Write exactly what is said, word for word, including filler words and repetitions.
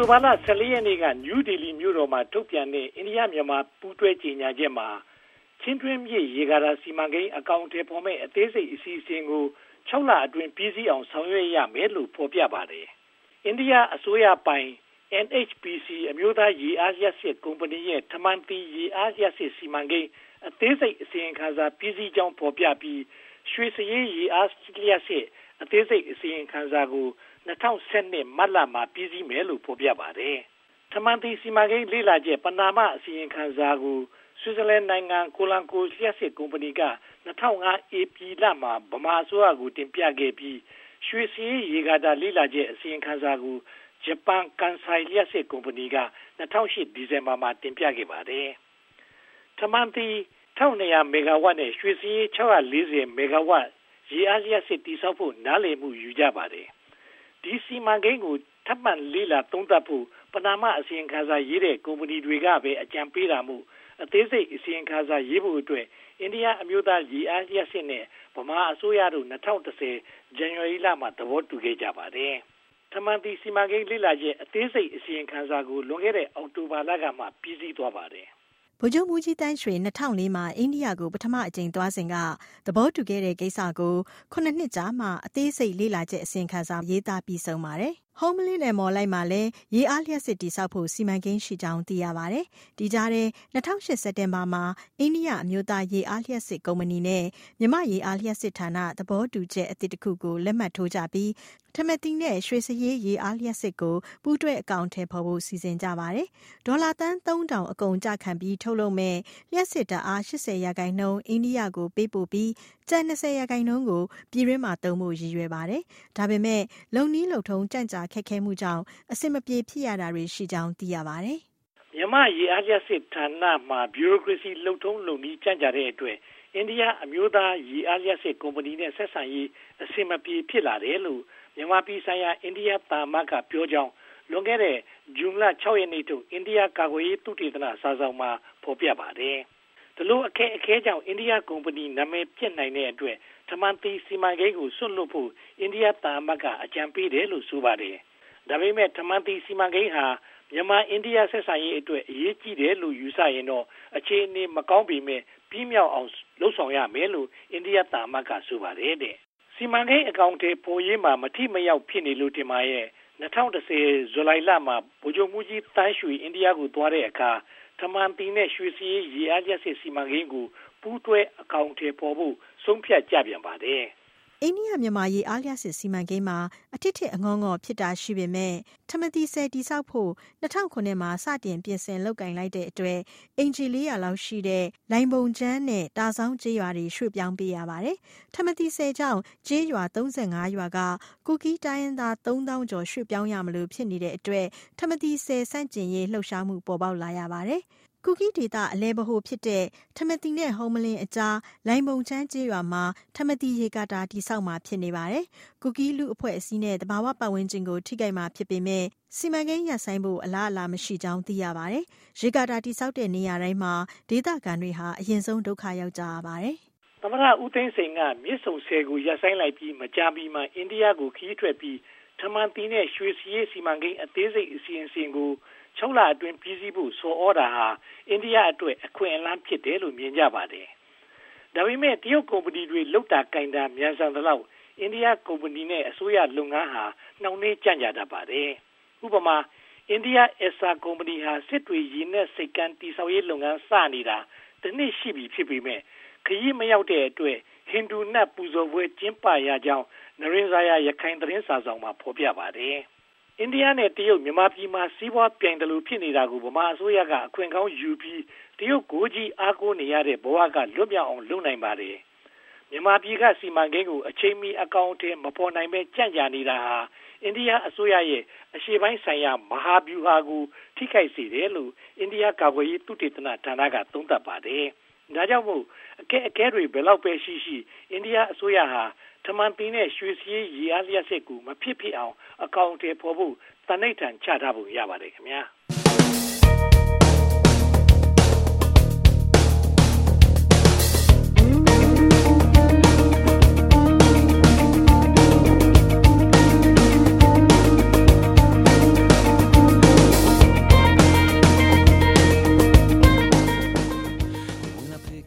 တိုဘာလဆယ်လေးရက်နေ့ကနယူးဒေလီမြို့တော်မှာထုတ်ပြန်တဲ့အိန္ဒိယမြန်မာပူးတွဲကြေညာချက်မှာချင်းတွင်းမြစ်ရေကာတာစီမံကိန်းအကောင့်ထဲပေါ်မဲ့အသေးစိတ်အစီအစဉ်ကို၆လအတွင်းပြည်စည်းအောင်ဆောင်ရွက်ရမယ်လို့ဖော်ပြပါတယ်။အိန္ဒိယအစိုးရပိုင် N H P C အမျိုးသားရေအားလျှပ်စစ်ကုမ္ပဏီရဲ့ထမန်တီရေအားလျှပ်စစ်စီမံကိန်းအသေးစိတ်အစီရင်ခံစာပြည်စည်းကြောင်းဖော်ပြပြီးရွှေစရေးရေအားလျှပ်စစ်အသေးစိတ်အစီရင်ခံစာကို၂၀၁၂မတ်လမှာပြည်စည်းမယ်လို့ဖော်ပြပါတယ်။ထမန်တီစီမံကိန်းလေ့လာချက်ပဏာမအစီရင်ခံစာကိုဆွစ်ဇာလန်နိုင်ငံကိုလံကိုလျှပ်စစ်ကုမ္ပဏီက၂၀၀၅ဧပြီလမှာဗမာအစိုးရကိုတင်ပြခဲ့ပြီးရွှေစရေးရေကာတာလေ့လာချက်အစီရင်ခံစာကိုဂျပန်ကန်ဆိုင်လျှပ်စစ်ကုမ္ပဏီက၂၀၀၈ဒီဇင်ဘာမှာတင်ပြခဲ့ပါတယ်။ထမန်တီ၁၂၀၀မီဂါဝပ်နဲ့ရွှေစရေး၆၄၀မီဂါဝပ်ရေအားလျှပ်စစ်တည်ဆောက်ဖို့နားလည်မှုယူကြပါတယ်။ဒီစီမံကိန်းကိုထပ်မံလေ့လာသုံးသပ်ဖို့ပဏာမအစီရင်ခံစာရေးတဲ့ကုမ္ပဏီတွေကပဲအကြံပေးတာမို့အသေးစိတ်အစီရင်ခံစာရေးဖို့အတွက်အိန္ဒိယအမျိုးသားရေအားလျှပ်စစ်နဲ့ဗမာအစိုးရတို့၂၀၁၀ဇန်နဝါရီလမှာသဘောတူခဲ့ကြပါတယ်။ထမန်တီစီမံကိန်းလေ့လာချက်အသေးစိတ်အစီရင်ခံစာကိုလွန်ခဲ့တဲ့အောက်တိုဘာလကမှပြီးစီးသွားပါတယ်။ဗိုလ်ချုပ်မှူးကြီးတန်းရွှေ၂၀၀၄မှာအိန္ဒိယကိုပထမအကြိမ်သွားစဉ်ကသဘောတူခဲ့တဲ့ကိစ္စကိုခုနှစ်နှစ်ကြာမှအသေးစိတ်လေ့လာချက်အစီရင်ခံစာရေးသားပြီးဆုံးပါတယ်။ဟုံးမလင်းနယ်မော်လိုက်မှာလည်းရေအားလျှပ်စစ်တည်ဆောက်ဖို့စီမံကိန်းရှိကြောင်းသိရပါတယ်။ဒီကြားထဲ၂၀၀၈စက်တင်ဘာမှာအိန္ဒိယအမျိုးသားရေအားလျှပ်စစ်ကုမ္ပဏီနဲ့မြန်မာရေအားလျှပ်စစ်ဌာနသဘောတူချက်အသစ်တစ်ခုကိုလက်မှတ်ထိုးကြပြီးထမတီနဲ့ရွှေစရေးရေအားလျှပ်စစ်ကိုပူးတွဲအကောင့်ထဲပေါ်ဖို့စီစဉ်ကြပါတယ်။ဒေါ်လာသန်းသုံးထောင်အကုန်ကျခံပြီးထုတ်လုပ်မဲ့လျှပ်စစ်ဓာတ်အား၈၀ရာခိုင်နှုန်းအိန္ဒိယကိုပေးပို့ပြီးကျန်၂၀ရာခိုင်နှုန်းကိုပြည်တွင်းမှာသုံးဖို့ရည်ရွယ်ပါတယ်။ဒါပေမဲ့လုံနည်းလုံထုံးကြန့်ကြာခက်ခဲမှုကြောင့်အဆင်မပြေဖြစ်ရတာတွေရှိကြောင်းသိရပါတယ်။မြန်မာရေအားလျှပ်စစ်ဌာနမှာဘီရိုကရေစီလုံထုံးလုံနည်းကြန့်ကြာတဲ့အတွက်အိန္ဒိယအမျိုးသားရေအားလျှပ်စစ်ကုမ္ပဏီနဲ့ဆက်ဆံရေးအဆင်မပြေဖြစ်လာတယ်လို့မြန်မာပြည်ဆိုင်ရာအိန္ဒိယတာမကပြောကြောင်းလွန်ခဲ့တဲ့ဇွန်လ၆ရက်နေ့ထုတ်အိန္ဒိယကာကွယ်ရေးသုတေသနစာစောင်မှာဖော်ပြပါတယ်။ဒီလိုအခက်အခဲကြောင့်အိန္ဒိယကုမ္ပဏီနာမည်ပြစ်နိုင်တဲ့အတွက်ထမန်တီစီမံကိန်းကိုစွန့်လွတ်ဖို့အိန္ဒိယတာမကအကြံပေးတယ်လို့ဆိုပါတယ်။ဒါပေမဲ့ထမန်တီစီမံကိန်းဟာမြန်မာအိန္ဒိယဆက်ဆံရေးအတွက်အရေးကြီးတယ်လို့ယူဆရင်တော့အခြေအနေမကောင်းပေမဲ့ပြီးမြောက်အောင်လှုပ်ဆောင်ရမယ်လို့အိန္ဒိယတာမကဆိုပါတယ်တဲ့။စီမံကိန်းအကောင့်ထဲပေါ်ရေးမှာမထိမရောက်ဖြစ်နေလို့တင်ပါရဲ့၂၀၁၀ဇူလိုင်လမှာဗိုလ်ချုပ်မှူးကြီးတန်းရွှေအိန္ဒိယကိုသွားတဲ့အခါထမန်တီနဲ့ရွှေစရေးရေအားလျှပ်စစ်စီမံကိန်းကိုပူးတွဲအကောင့်ထဲပေါ်ဖို့ဆုံးဖြတ်ကြပြန်ပါတယ်။အိန္ဒိယမြန်မာရေအားလျှပ်စစ်စီမံကိန်းမှာအထစ်ထစ်အငေါငေါဖြစ်တာရှိပေမဲ့ထမတီဆယ်တိဆောက်ဖို့၂၀၀၉မှာစတင်ပြင်ဆင်လုပ်ကင်လိုက်တဲ့အတွက်အင်ဂျီ၄ရာလောက်ရှိတဲ့လိုင်ပုံချမ်းနဲ့တာဆောင်ကျေးရွာတွေရွှေ့ပြောင်းပေးရပါတယ်။ထမတီဆယ်ကြောင့်ကျေးရွာ၃၅ရွာကကူကီးတိုင်းရင်းသားသုံးသောင်းကျော်ရွှေ့ပြောင်းရမလို့ဖြစ်နေတဲ့အတွက်ထမတီဆယ်စန့်ကျင်ရေးလှုပ်ရှားမှုပေါ်ပေါက်လာရပါတယ်။ကူကီးဒေသအလဲဗဟိုဖြစ်တဲ့ထမတီနဲ့ဟုံးမလင်းအကြားလိုင်ပုံချမ်းကျေးရွာမှာထမတီရေကာတာတိဆောက်မှာဖြစ်နေပါတယ်။ကူကီးလူအဖွဲ့အစည်းနဲ့တဘာဝပတ်ဝန်းကျင်ကိုထိခိုက်မှာဖြစ်ပေမဲ့စီမံကိန်းရပ်ဆိုင်းဖို့အလားအလာမရှိကြောင်းသိရပါတယ်။ရေကာတာတိဆောက်တဲ့နေရာတိုင်းမှာဒေသခံတွေဟာအရင်ဆုံးဒုက္ခရောက်ကြရပါတယ်။သမရဦးသိန်းစိန်ကမြစ်ဆုံဆယ်ကိုရပ်ဆိုင်းလိုက်ပြီးမကြာမီမှာအိန္ဒိယကိုခီးထွက်ပြီးထမန်တီနဲ့ရွှေစရေးစီမံကိန်းအသေးစိတ်အစီအစဉ်ကို၆လအတွင်းပြည်စည်းဖို့ဆိုဩတာဟာအိန္ဒိယအတွက်အခွင့်အလမ်းဖြစ်တယ်လို့မြင်ကြပါတယ်။ဒါပေမဲ့တရုတ်ကုမ္ပဏီတွေလောက်တာကင်တာမြန်ဆန်သလောက်အိန္ဒိယကုမ္ပဏီနဲ့အစိုးရလုပ်ငန်းဟာနှောင့်နှေးကြန့်ကြာတတ်ပါတယ်။ဥပမာအိန္ဒိယအက်ဆာကုမ္ပဏီဟာစစ်တွေရင်းနဲ့စိတ်ကမ်းတိဆောက်ရေးလုပ်ငန်းစနေတာတစ်နှစ်ရှိပြီဖြစ်ပေမဲ့ခရီးမရောက်တဲ့အတွက်ဟိန္ဒူနတ်ပူဇော်ပွဲကျင်းပရကြောင်းနရင်ဇာယာရခိုင်သတင်းစာဆောင်မှာဖော်ပြပါတယ်။အိန္ဒိယနဲ့တရုတ်မြန်မာပြည်မှာစီးပွားပြိုင်တယ်လို့ဖြစ်နေတာကိုဗမာအစိုးရကအခွင့်ကောင်းယူပြီးတရုတ်ကိုကြီးအားကိုးနေရတဲ့ဘဝကလွတ်မြောက်အောင်လုပ်နိုင်ပါတယ်။မြန်မာပြည်ကစီမံကိန်းကိုအချိန်မီအကောင့်ထဲမပေါ်နိုင်ပဲကြန့်ကြာနေတာဟာအိန္ဒိယအစိုးရရဲ့အရှေ့ပိုင်းဆိုင်ရာမဟာဗျူဟာကိုထိခိုက်စေတယ်လို့အိန္ဒိယကာကွယ်ရေးသုတေသနဌာနကသုံးသပ်ပါတယ်။ဒါကြောင့်မို့အကဲအကဲတွေဘယ်လောက်ပဲရှိရှိအိန္ဒိယအစိုးရဟာထမန်တီနဲ့ရွှေစရေးရေအားလျှပ်စစ်ကိုမဖြစ်ဖြစ်အောင်အကောင့်ထဲပေါ်ဖို့တနိဋ္ဌာန်ချထားဖို့ရပါတယ်ခင်ဗျာ။